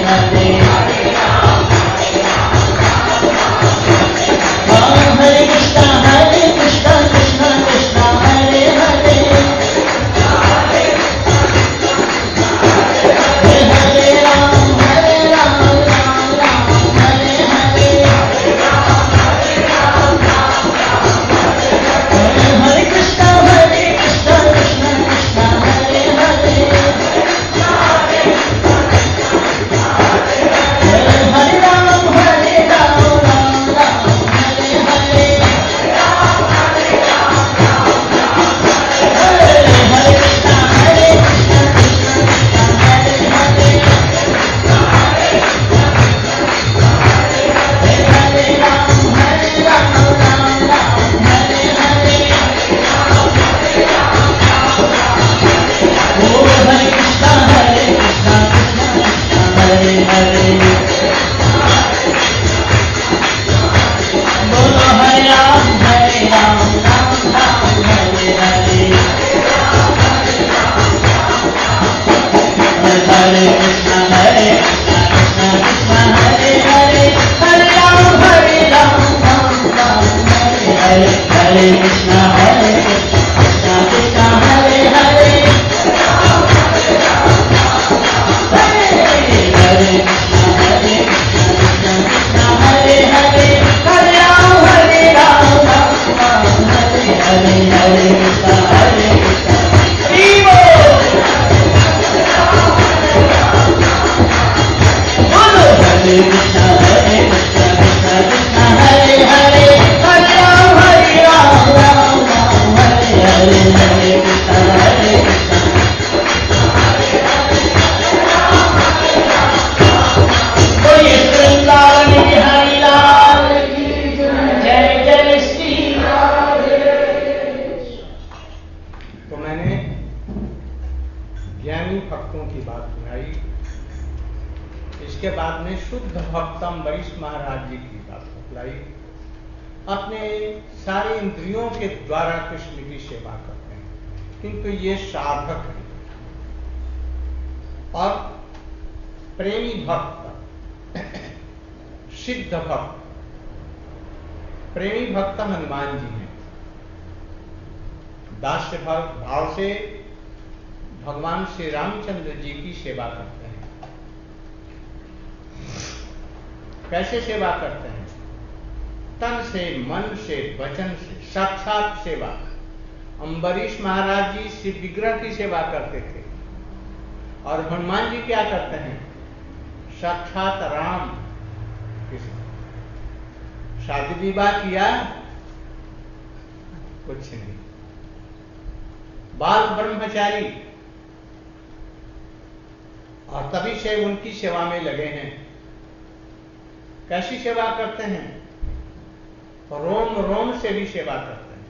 हरे राम हरे कृष्णा हरे कृष्णा कृष्णा कृष्णा हरे हरे हरे राम हरे राम राम राम हरे हरे हरे कृष्णा हरे कृष्णा कृष्णा कृष्णा हरे हरे हरे राम हरे राम राम राम हरे हरे हरे कृष्णा हरे कृष्णा कृष्णा कृष्णा हरे हरे हरे राम हरे राम राम राम हरे हरे ओ हरे कृष्णा हरे कृष्णा कृष्णा कृष्णा हरे हरे बोलो हरे राम हरे राम राम राम हरे हरे हरे कृष्णा हरे कृष्णा कृष्णा कृष्णा हरे हरे हरे राम हरे राम राम राम हरे हरे हरे कृष्णा हरे कृष्णा कृष्णा कृष्णा हरे हरे हरे कृष्णा हरे कृष्णा कृष्णा कृष्णा हरे हरे हरे राम हरे राम राम राम हरे हरे हरे कृष्णा हरे कृष्णा हरि बोल बोलो हरे कृष्णा हरे कृष्णा कृष्णा कृष्णा हरे हरे हरे राम हरे राम राम राम हरे हरे हरे कृष्णा हरे कृष्णा बोलिए वृंदावन बिहारी लाल की जय जय श्री राधे। तो मैंने ज्ञानी भक्तों की बात सुनाई। इसके बाद में शुद्ध भक्तम वरिष्ठ महाराज जी की बात बतलाई। अपने सारे इंद्रियों के द्वारा कृष्ण की सेवा करते हैं, किंतु ये साधक हैं। और प्रेमी भक्त, सिद्ध भक्त, प्रेमी भक्त हनुमान जी हैं। दास्य भाव से भगवान श्री रामचंद्र जी की सेवा करते हैं। कैसे सेवा करते हैं? तन से, मन से, वचन से, साक्षात सेवा। अम्बरीश महाराज जी शिव विग्रह की सेवा करते थे, और हनुमान जी क्या करते हैं? साक्षात राम की सेवा। शादी विवाह किया? कुछ नहीं। बाल ब्रह्मचारी, और तभी से उनकी सेवा में लगे हैं। कैसी सेवा करते हैं? रोम रोम से भी सेवा करते हैं।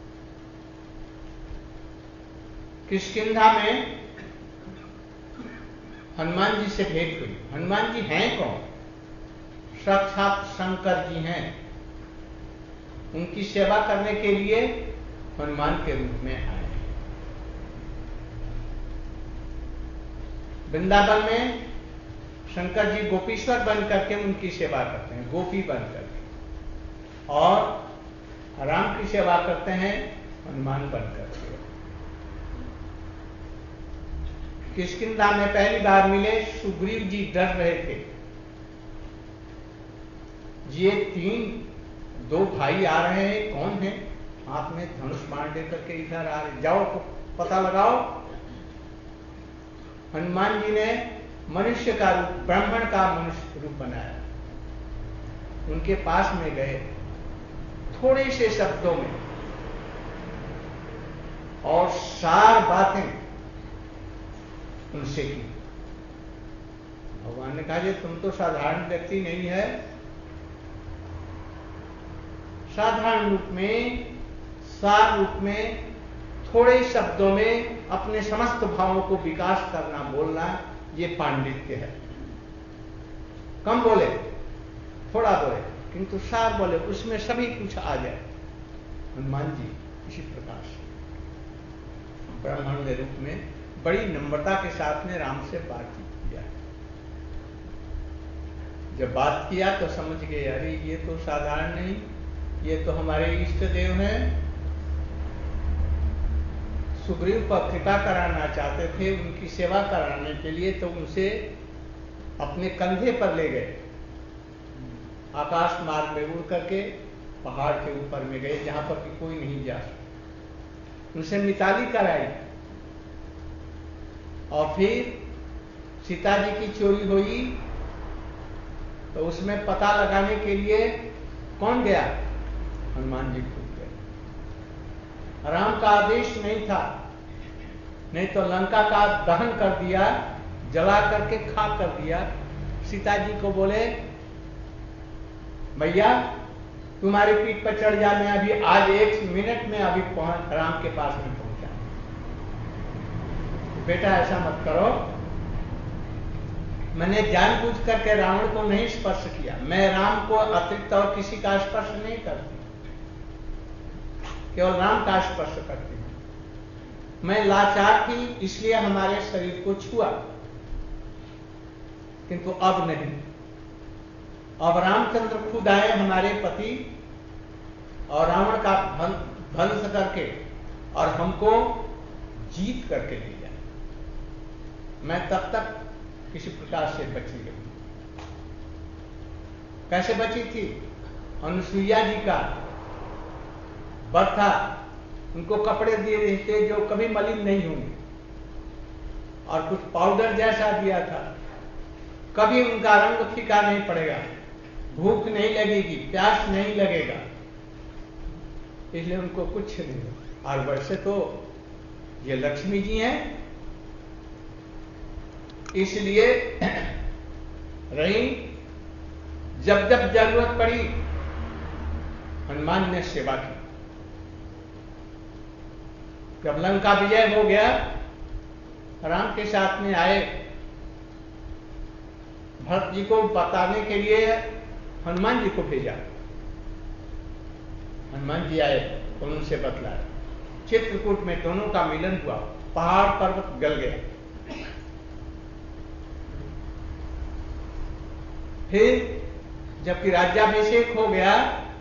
किष्किंधा में हनुमान जी से भेंट हुई। हनुमान जी हैं कौन? साक्षात शंकर जी हैं। उनकी सेवा करने के लिए हनुमान के रूप में आए। वृंदावन में शंकर जी गोपीश्वर बन करके उनकी सेवा करते हैं, गोपी बन करके, और राम की सेवा करते हैं हनुमान बन करके। किष्किंधा में पहली बार मिले, सुग्रीव जी डर रहे थे। ये तीन दो भाई आ रहे हैं, कौन है? हाथ में धनुष बाण लेकर के इधर आ रहे, जाओ तो पता लगाओ। हनुमान जी ने मनुष्य का रूप, ब्राह्मण का मनुष्य रूप बनाया। उनके पास में गए, थोड़े से शब्दों में और सार बातें उनसे की। भगवान ने कहा, तुम तो साधारण व्यक्ति नहीं है। साधारण रूप में, सार रूप में, थोड़े शब्दों में अपने समस्त भावों को विकास करना, बोलना, ये पांडित्य है। कम बोले, थोड़ा बोले, किंतु सार बोले, उसमें सभी कुछ आ जाए। हनुमान जी इसी प्रकार से ब्राह्मण के रूप में बड़ी नम्रता के साथ में राम से बातचीत किया। जब बात किया तो समझ गए, अरे ये तो साधारण नहीं, ये तो हमारे इष्ट देव हैं। सुग्रीव पर कृपा कराना चाहते थे, उनकी सेवा कराने के लिए, तो उनसे अपने कंधे पर ले गए, आकाश मार्ग में उड़ करके पहाड़ के ऊपर में गए जहां पर कि कोई नहीं जा सकता। उनसे मिताली कराई और फिर सीता जी की चोरी हुई तो उसमें पता लगाने के लिए कौन गया? हनुमान जी खुद गए। राम का आदेश नहीं था, नहीं तो लंका का दहन कर दिया, जला करके खाक कर दिया। सीता जी को बोले, भैया तुम्हारी पीठ पर चढ़ जा, मैं अभी आज एक मिनट में अभी पहुंच राम के पास में पहुंचा। बेटा ऐसा मत करो, मैंने जानबूझ करके रावण को नहीं स्पर्श किया, मैं राम को अतिरिक्त और किसी का स्पर्श नहीं करती, केवल राम का स्पर्श करती हूं। मैं लाचार थी इसलिए हमारे शरीर को छुआ, किंतु अब नहीं। अब रामचंद्र खुद आए हमारे पति और रावण का ध्वंस करके और हमको जीत करके ले जाए। मैं तब तक किसी प्रकार से बची गई। कैसे बची थी? अनुसुईया जी का व्रत था, उनको कपड़े दिए रहते जो कभी मलिन नहीं होंगे, और कुछ पाउडर जैसा दिया था, कभी उनका रंग फीका नहीं पड़ेगा, भूख नहीं लगेगी, प्यास नहीं लगेगा, इसलिए उनको कुछ नहीं। और वैसे तो ये लक्ष्मी जी हैं, इसलिए रही जब जब जरूरत पड़ी हनुमान ने सेवा की। जब लंका विजय हो गया, राम के साथ में आए, भरत जी को बताने के लिए हनुमान जी को भेजा। हनुमान जी आए तो उनसे बतलाया। चित्रकूट में दोनों का मिलन हुआ, पहाड़ पर्वत गल गया। फिर जबकि राज्याभिषेक हो गया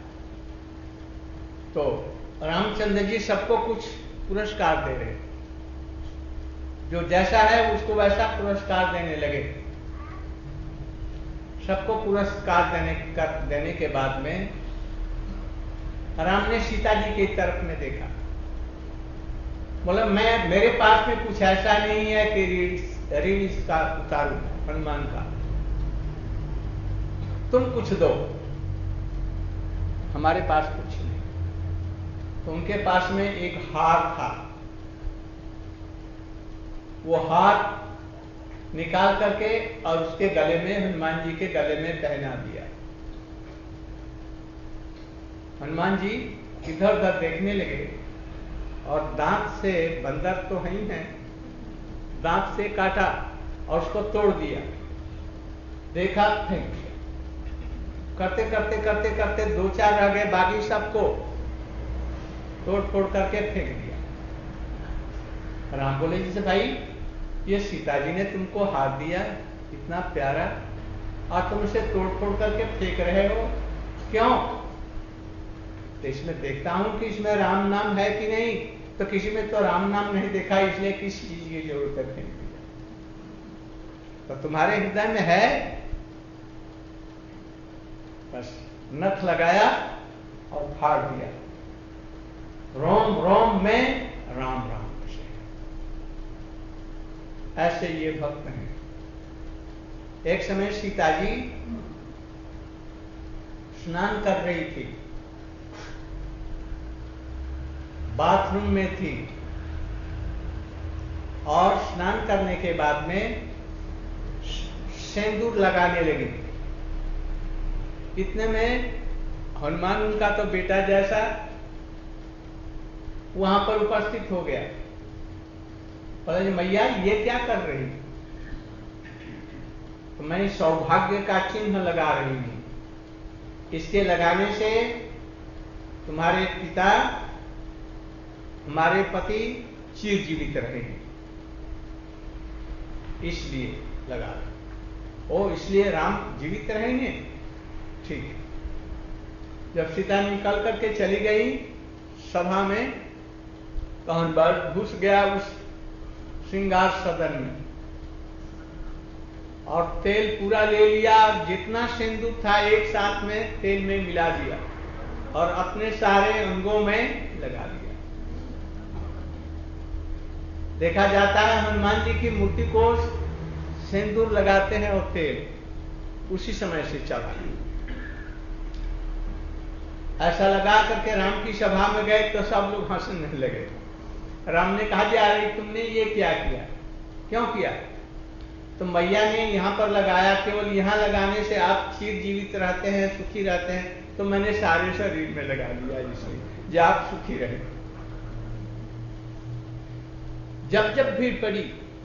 तो रामचंद्र जी सबको कुछ पुरस्कार दे रहे, जो जैसा है उसको वैसा पुरस्कार देने लगे। सबको पुरस्कार देने कर देने के बाद में राम ने सीता जी की तरफ में देखा, बोला मैं मेरे पास में कुछ ऐसा नहीं है कि ऋण ऋण इसका उतारू हनुमान का, तुम कुछ दो, हमारे पास कुछ नहीं। तो उनके पास में एक हार था, वो हार निकाल करके और उसके गले में, हनुमान जी के गले में पहना दिया। हनुमान जी इधर उधर देखने लगे और दांत से, बंदर तो है ही है, दांत से काटा और उसको तोड़ दिया। देखा, फेंक दिया। करते करते करते करते दो चार रह गए, बाकी सबको तोड़ फोड़ करके फेंक दिया। राम बोले जैसे भाई ये सीता जी ने तुमको हाथ दिया इतना प्यारा, और तुम इसे तोड़ फोड़ करके फेंक रहे हो, क्यों? तो इसमें देखता हूं कि इसमें राम नाम है कि नहीं, तो किसी में तो राम नाम नहीं देखा, इसलिए किस चीज की जरूरत है फेंक दिया। तो तुम्हारे हृदय में है, बस नख लगाया और फाड़ दिया। रोम रोम में राम राम बसे। ऐसे ये भक्त हैं। एक समय सीता जी स्नान कर रही थी, बाथरूम में थी, और स्नान करने के बाद में सिंदूर लगाने लगी। इतने में हनुमान, उनका तो बेटा जैसा, वहां पर उपस्थित हो गया। बोला जी मैया ये क्या कर रही? तो मैं सौभाग्य का चिन्ह लगा रही हूं, इसके लगाने से तुम्हारे पिता, हमारे पति चिर जीवित रहेंगे, इसलिए लगा रहे। ओ इसलिए राम जीवित रहेंगे, ठीक है। जब सीता निकल करके चली गई सभा में, कौन बार घुस गया उस श्रृंगार सदन में और तेल पूरा ले लिया, जितना सिंदूर था एक साथ में तेल में मिला दिया और अपने सारे अंगों में लगा दिया। देखा जाता है हनुमान जी की मूर्ति को सिंदूर लगाते हैं और तेल उसी समय से चला। ऐसा लगा करके राम की सभा में गए तो सब लोग हंसने लगे। राम ने कहा जी अरे तुमने ये क्या किया, क्यों किया? तो मैया ने यहाँ पर लगाया, केवल यहाँ लगाने से आप चिर जीवित रहते हैं, सुखी रहते हैं, तो मैंने सारे शरीर में लगा लिया इसलिए जो आप सुखी रहे। जब जब भीड़ पड़ी,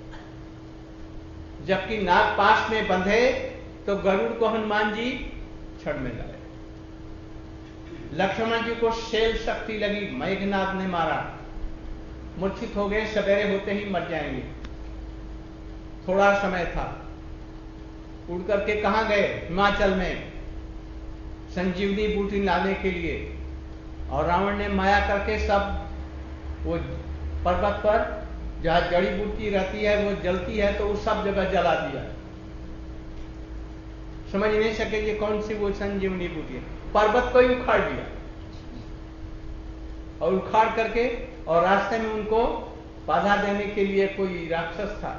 जबकि नाग पास में बंधे तो गरुड़ को हनुमान जी छड़ में लाए। लक्ष्मण जी को शैल शक्ति लगी, मेघनाद ने मारा, मूर्छित हो गए, सवेरे होते ही मर जाएंगे। थोड़ा समय था, उड़ करके कहां गए? हिमाचल में संजीवनी बूटी लाने के लिए। और रावण ने माया करके सब वो पर्वत पर जहां जड़ी बूटी रहती है वो जलती है तो वो सब जगह जला दिया। समझ नहीं सके ये कौन सी वो संजीवनी बूटी है। पर्वत को ही उखाड़ दिया और उखाड़ करके, और रास्ते में उनको बाधा देने के लिए कोई राक्षस था,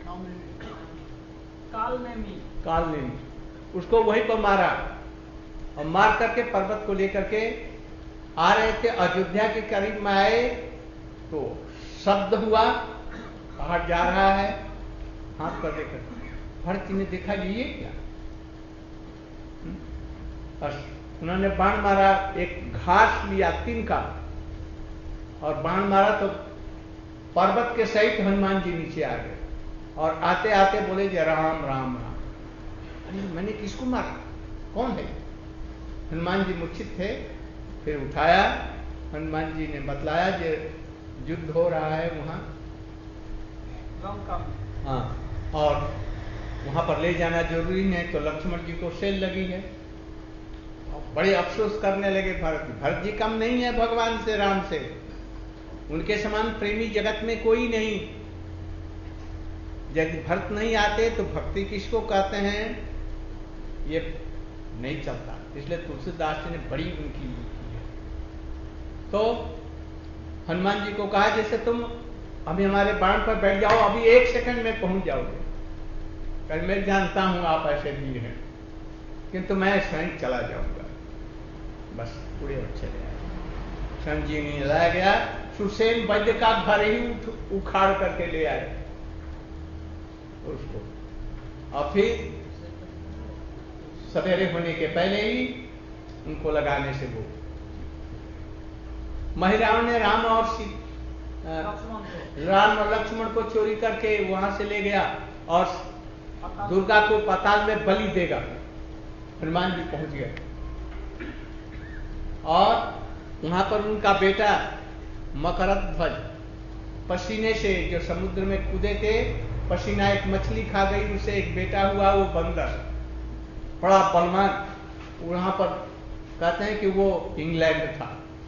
काल नेमी काल नेमी, उसको वहीं पर मारा और मार करके पर्वत को लेकर के आ रहे थे। अयोध्या के करीब में आए तो शब्द हुआ, पहाड़ जा रहा है, हाथ पर लेकर भरत ने देखा ये क्या, और उन्होंने बाण मारा, एक घास लिया तीन का और बाण मारा तो पर्वत के सहित हनुमान जी नीचे आ गए और आते आते बोले जय राम राम राम। अरे मैंने किसको मारा, कौन है? हनुमान जी मूर्छित थे, फिर उठाया, हनुमान जी ने बतलाया जो युद्ध हो रहा है वहां, हाँ, और वहां पर ले जाना जरूरी है, तो लक्ष्मण जी को सेल लगी है। और बड़े अफसोस करने लगे भरत जी। भरत जी कम नहीं है भगवान से, राम से, उनके समान प्रेमी जगत में कोई नहीं। यदि भरत नहीं आते तो भक्ति किसको कहते हैं ये नहीं चलता। इसलिए तुलसीदास जी ने बड़ी उनकी की है। तो हनुमान जी को कहा जैसे तुम अभी हमारे बाण पर बैठ जाओ, अभी एक सेकंड में पहुंच जाओगे। कल मैं जानता हूं आप ऐसे वीर हैं, किंतु मैं स्वयं चला जाऊंगा। बस पूरे अच्छे रहे। संजीवनी लाया गया, सुसेन वैद्य का घर ही उखाड़ करके ले आए उसको, और फिर सवेरे होने के पहले ही उनको लगाने से वो महिरावण ने राम और सी राम और लक्ष्मण को चोरी करके वहां से ले गया और दुर्गा को पाताल में बलि देगा। हनुमान जी पहुंच गए और वहां पर उनका बेटा मकरध्वज पसीने से जो समुद्र में कूदे थे, पसीना एक मछली खा गई, उसे एक बेटा हुआ, वो बंदर बड़ा बलवान, वहां पर कहते हैं कि वो इंग्लैंड था।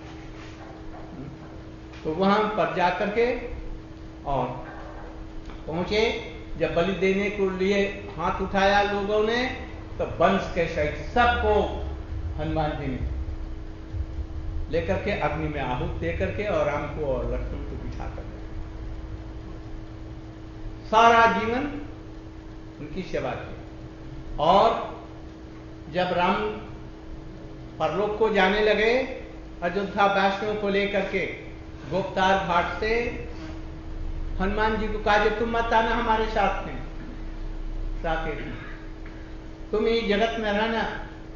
तो वहां पर जाकर के और पहुंचे, जब बलि देने के लिए हाथ उठाया लोगों ने तो वंश के सहित सबको हनुमान जी ने लेकर के अग्नि में आहूत दे करके और राम को और लक्ष्मण को बिठा कर सारा जीवन उनकी सेवा की। और जब राम परलोक को जाने लगे, अयोध्या वैष्णव को लेकर के गोपतार घाट से हनुमान जी को कहा जो तुम मत आना हमारे साथ में, साकेत में, तुम इस जगत में रहना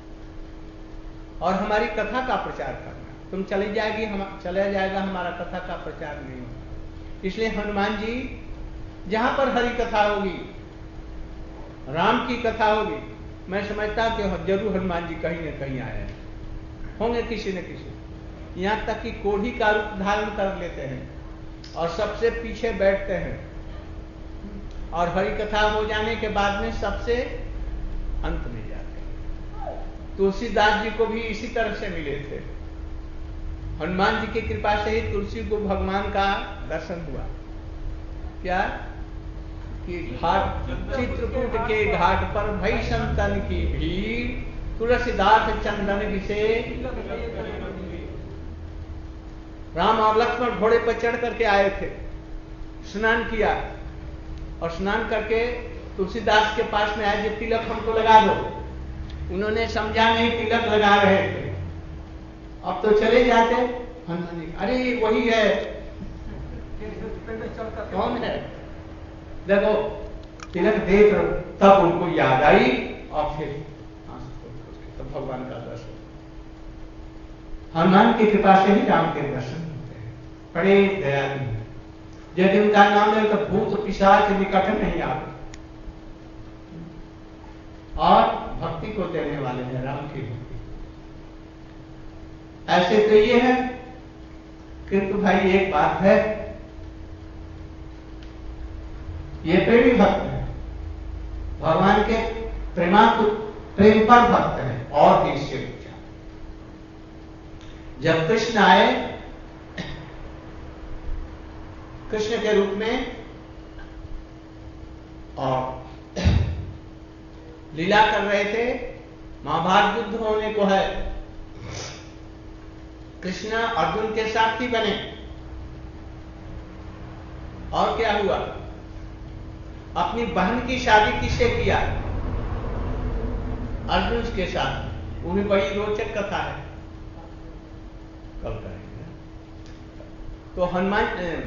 और हमारी कथा का प्रचार करना। तुम चली जाएगी, हम चला जाएगा, हमारा कथा का प्रचार नहीं होगा। इसलिए हनुमान जी जहां पर हरि कथा होगी, राम की कथा होगी, मैं समझता कि जरूर हनुमान जी कहीं न कहीं आए हैं, होंगे किसी न किसी। यहां तक कि कोढ़ी का रूप धारण कर लेते हैं और सबसे पीछे बैठते हैं और हरि कथा हो जाने के बाद में सबसे तुलसीदास जी को भी इसी तरह से मिले थे। हनुमान जी की कृपा से ही तुलसी को भगवान का दर्शन हुआ। क्या कि घाट चित्रकूट के घाट पर भई संतन की भीड़, तुलसीदास चंदन विषे। राम और लक्ष्मण घोड़े पर चढ़ करके आए थे, स्नान किया और स्नान करके तुलसीदास के पास में आए, जो तिलक हमको लगा दो। उन्होंने समझा नहीं तिलक लगा रहे थे, अब तो चले जाते। हनुमान जी अरे वही है, कौन है देखो, तिलक देख तब उनको याद आई और फिर तो भगवान का दर्शन। हनुमान की कृपा से ही राम के दर्शन होते हैं। बड़े दयालु हैं, यदि उनका नाम ले तो भूत पिशाच निकट नहीं आते और भक्ति को देने वाले हैं, राम की भक्ति। ऐसे तो ये है, किंतु भाई एक बात है, ये प्रेमी भक्त है, भगवान के प्रेमा प्रेम पर भक्त है और भी इससे ऊंचा। जब कृष्ण आए कृष्ण के रूप में और लीला कर रहे थे, महाभारत युद्ध होने को है, कृष्ण अर्जुन के साथी बने और क्या हुआ, अपनी बहन की शादी किससे किया, अर्जुन के साथ। उन्हें बड़ी रोचक कथा है, कल करेंगे। तो हनुमान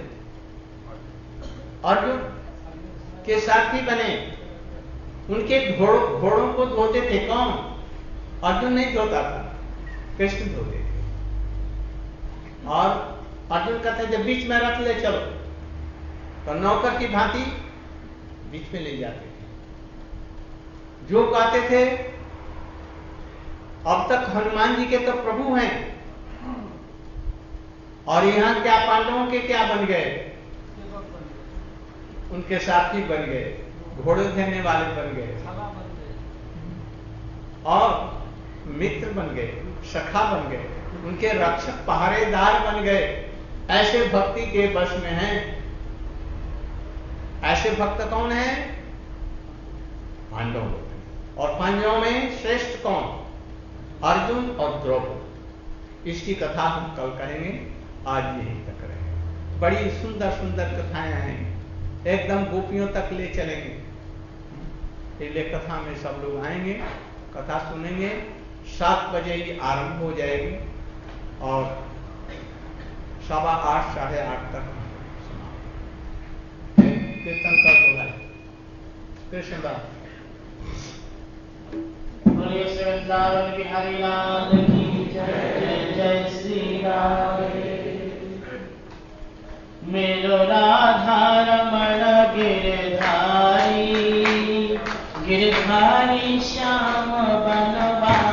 अर्जुन के साथी बने, उनके घोड़ों घोड़ों को धोते थे कौन, अर्जुन नहीं धोता था, कृष्ण धोते थे। और अर्जुन कहते जब बीच में रख ले चलो, तो नौकर की भांति बीच में ले जाते थे। जो कहते थे अब तक हनुमान जी के तो प्रभु हैं, और यहां क्या पांडवों के क्या बन गए, उनके साथी बन गए, घोड़े देने वाले बन गए और मित्र बन गए, सखा बन गए, उनके रक्षक पहरेदार बन गए। ऐसे भक्ति के वश में हैं। ऐसे भक्त कौन है, पांडव। और पांडवों में श्रेष्ठ कौन, अर्जुन और द्रौपदी। इसकी कथा हम कल कहेंगे, आज यहीं तक रहेंगे। बड़ी सुंदर सुंदर कथाएं हैं, एकदम गोपियों तक ले चलेंगे। इसलिए कथा में सब लोग आएंगे, कथा सुनेंगे। सात बजे ही आरंभ हो जाएगी और सवा आठ साढ़े आठ तक समाप्त। कीर्तन कर दो भाई, कृष्णदास। बोलिए श्री वृंदावन बिहारी लाल की जय, जय जय श्री राम। मेरो राधा रमण गिरधारी, गिरधारी श्याम बनवा